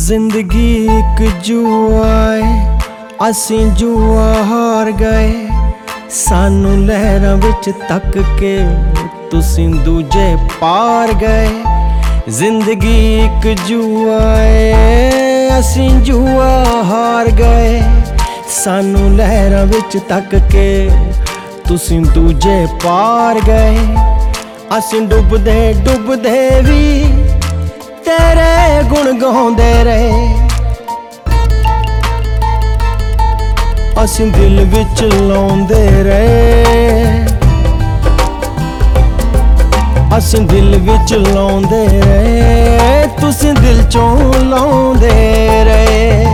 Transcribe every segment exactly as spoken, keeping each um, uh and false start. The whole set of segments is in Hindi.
जिंदगी एक जुआ है, असीं जुआ हार गए। सानू लहरां विच तक के तुसीं दूजे पार गए। जिंदगी एक जुआ है, असीं जुआ हार गए। सानू लहरां विच तक के तुसीं दूजे पार गए। असीं डुबदे डुबदे भी तेरे गुण गाउंदे रहे। असीं दिल विच लाउंदे रहे। असीं दिल विच लाउंदे रहे, तुसीं दिल चों लाउंदे रहे।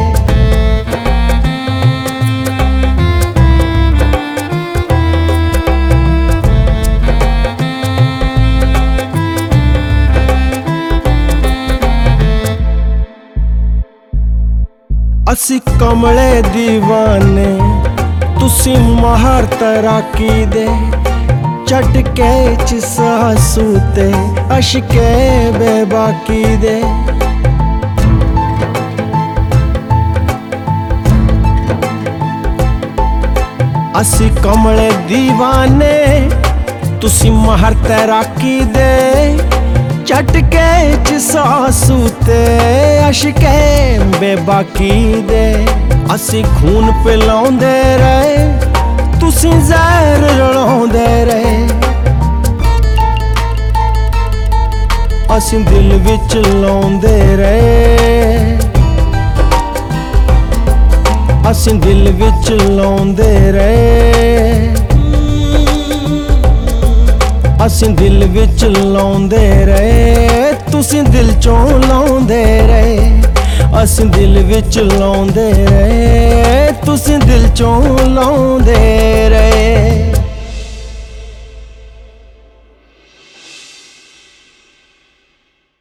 असी कमले दीवाने, तुसी माहर तैराकी दे। झटके च सासू ते अशके बेबाकी दे। असी कमले दीवाने, तुसी माहर तैराकी दे। झटके च सासू ते अशके बेबाकी दे। असी खून पिलाउंदे रहे, तुसी जहर रलाउंदे रहे। असी दिल विच लाउंदे रहे। असी दिल विच लाउंदे रहे। असीं दिल विच लाउंदे रहे, तुसीं दिल चों लाउंदे रहे। असीं दिल विच लाउंदे रहे, तुसीं दिल चों लाउंदे